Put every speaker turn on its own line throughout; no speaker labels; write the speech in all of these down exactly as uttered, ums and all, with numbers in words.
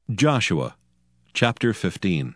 Joshua chapter fifteen.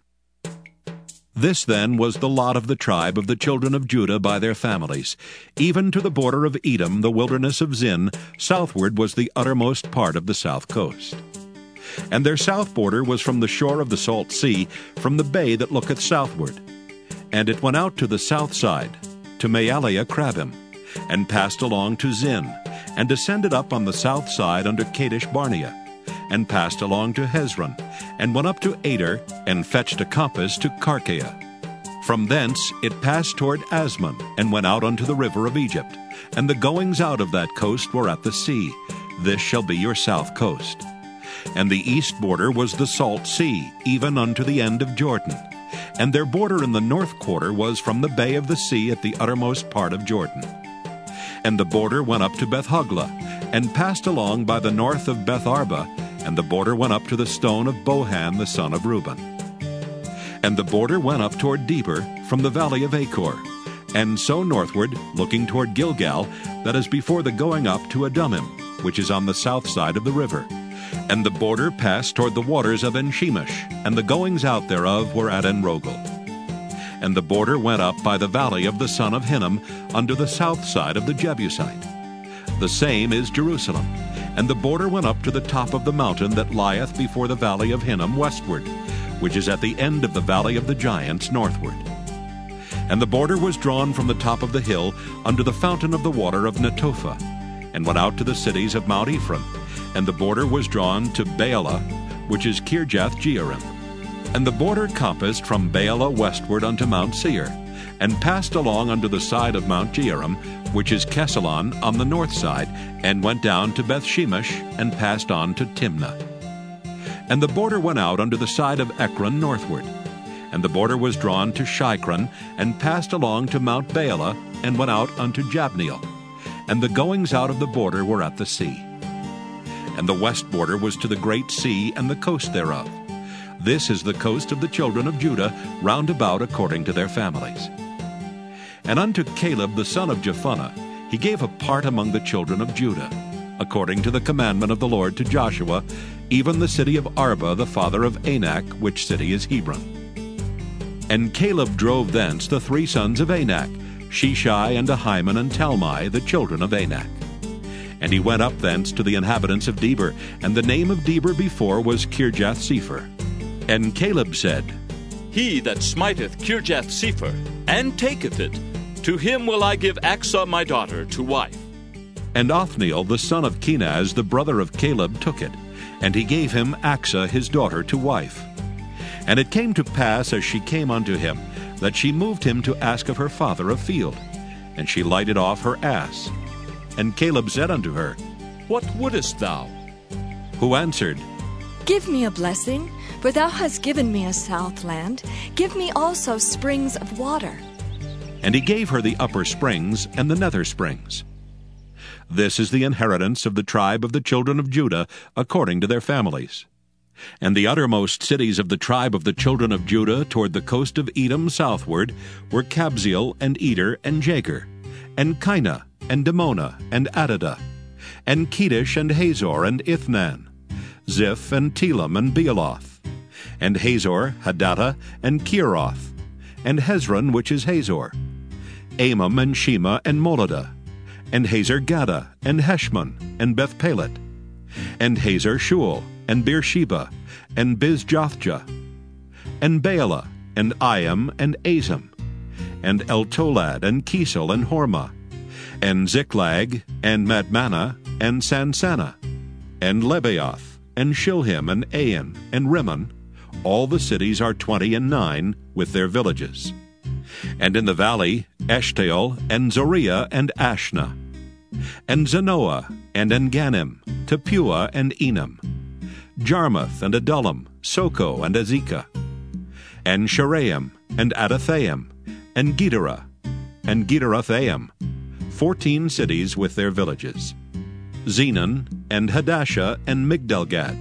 This then was the lot of the tribe of the children of Judah by their families. Even to the border of Edom, the wilderness of Zin, southward was the uttermost part of the south coast. And their south border was from the shore of the salt sea, from the bay that looketh southward. And it went out to the south side, to Maaliah Crabbim, and passed along to Zin, and descended up on the south side under Kadesh Barnea, and passed along to Hezron, and went up to Ader, and fetched a compass to Karkea. From thence it passed toward Asmon, and went out unto the river of Egypt, and the goings out of that coast were at the sea. This shall be your south coast. And the east border was the salt sea, even unto the end of Jordan. And their border in the north quarter was from the bay of the sea at the uttermost part of Jordan. And the border went up to Beth-hoglah, and passed along by the north of Beth-arba, and the border went up to the stone of Bohan the son of Reuben. And the border went up toward Deber from the valley of Achor, and so northward, looking toward Gilgal, that is before the going up to Adumim, which is on the south side of the river. And the border passed toward the waters of En-shemesh, and the goings out thereof were at En-rogel. And the border went up by the valley of the son of Hinnom, unto the south side of the Jebusite. The same is Jerusalem. And the border went up to the top of the mountain that lieth before the valley of Hinnom westward, which is at the end of the valley of the giants northward. And the border was drawn from the top of the hill unto the fountain of the water of Netophah, and went out to the cities of Mount Ephraim. And the border was drawn to Baalah, which is Kirjath-jearim. And the border compassed from Baalah westward unto Mount Seir, and passed along unto the side of Mount Jearim, which is Kesalon on the north side, and went down to Beth-shemesh, and passed on to Timnah. And the border went out unto the side of Ekron northward. And the border was drawn to Shikron, and passed along to Mount Baalah, and went out unto Jabneel. And the goings out of the border were at the sea. And the west border was to the great sea and the coast thereof. This is the coast of the children of Judah, round about according to their families. And unto Caleb the son of Jephunneh he gave a part among the children of Judah, according to the commandment of the Lord to Joshua, even the city of Arba the father of Anak, which city is Hebron. And Caleb drove thence the three sons of Anak, Sheshai and Ahiman and Talmai, the children of Anak. And he went up thence to the inhabitants of Deber, and the name of Deber before was Kirjath-sepher. And Caleb said,
He that smiteth Kirjath-sepher, and taketh it, to him will I give Achsah my daughter to wife.
And Othniel the son of Kenaz, the brother of Caleb, took it, and he gave him Achsah his daughter to wife. And it came to pass, as she came unto him, that she moved him to ask of her father a field. And she lighted off her ass. And Caleb said unto her,
What wouldest thou?
Who answered,
Give me a blessing, for thou hast given me a south land. Give me also springs of water.
And he gave her the upper springs and the nether springs. This is the inheritance of the tribe of the children of Judah, according to their families. And the uttermost cities of the tribe of the children of Judah toward the coast of Edom southward were Kabzeel and Eder and Jagur, and Kinah, and Dimona, and Adadah, and Kedesh, and Hazor, and Ithnan, Ziph, and Telam, and Bealoth, and Hazor, Hadattah, and Keiroth, and Hezron, which is Hazor, Amam, and Shema, and Moladah, and Hazar-Gaddah, and Heshmon, and Beth-pelet, and Hazar-shual, and Beersheba, and Bizjothjah, and Baalah, and Iam, and Azam, and Eltolad, and Kesel, and Hormah, and Ziklag, and Madmanah, and Sansannah, and Lebaoth, and Shilhim, and Ain, and Rimmon. All the cities are twenty and nine, with their villages. And in the valley, Eshtaol, and Zoriah, and Ashna, and Zanoah, and Engannim, Tapua, and Enam, Jarmuth, and Adullam, Soko, and Azekah, and Sharaim, and Adathaim, and Gederah, and Gederathim, fourteen cities with their villages, Zenon, and Hadashah, and Migdalgad,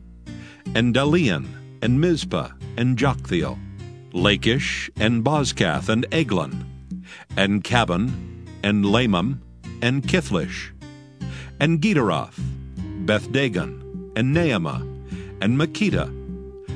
and Dalian, and Mizpah, and Joktheel, Lachish, and Bozkath, and Eglon, and Cabon, and Lamam, and Kithlish, and Gederoth, Beth-dagon, and Naamah, and Makkedah,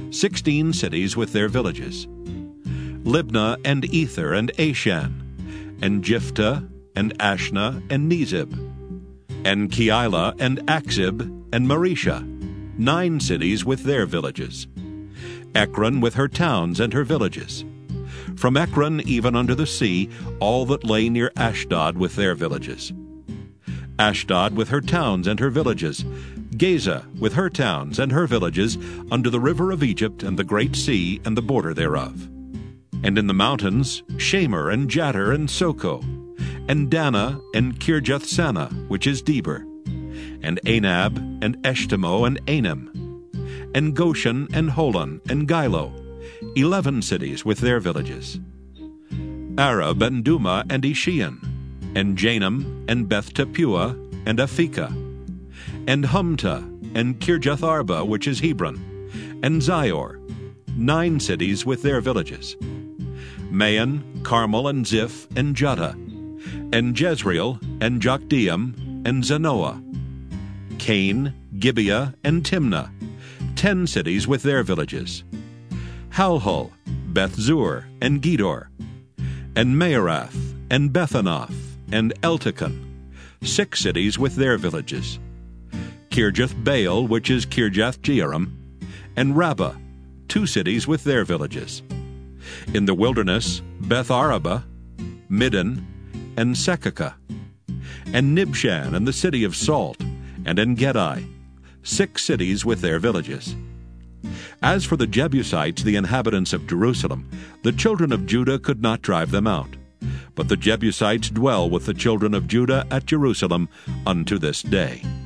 sixteen cities with their villages. Libnah and Ether and Ashan, and Jiphthah and Ashna and Nezib, and Keilah and Achzib and Maresha, nine cities with their villages. Ekron with her towns and her villages. From Ekron even unto the sea, all that lay near Ashdod with their villages. Ashdod with her towns and her villages. Gaza with her towns and her villages, unto the river of Egypt and the great sea and the border thereof. And in the mountains, Shamer and Jattir and Soko, and Dana and Kirjath-Sanah, which is Deber, and Anab and Eshtemoh and Anim, and Goshen and Holon and Gilo, eleven cities with their villages. Arab and Duma and Ishian, and Janam and Beth-Tappuah and Aphekah, and Humta and Kirjath-Arba, which is Hebron, and Zior, nine cities with their villages. Maon, Carmel and Ziph and Juttah, and Jezreel and Jokdeam and Zanoah, Cain, Gibeah and Timnah, ten cities with their villages. Halhul, Beth-zur and Gedor, and Maarath and Bethanoth and Eltekon, six cities with their villages. Kirjath-Baal, which is Kirjath-Jearim, and Rabbah, two cities with their villages. In the wilderness, Beth-arabah, Middin, and Sekakah, and Nibshan and the city of Salt, and En-gedi, six cities with their villages. As for the Jebusites, the inhabitants of Jerusalem, the children of Judah could not drive them out. But the Jebusites dwell with the children of Judah at Jerusalem unto this day.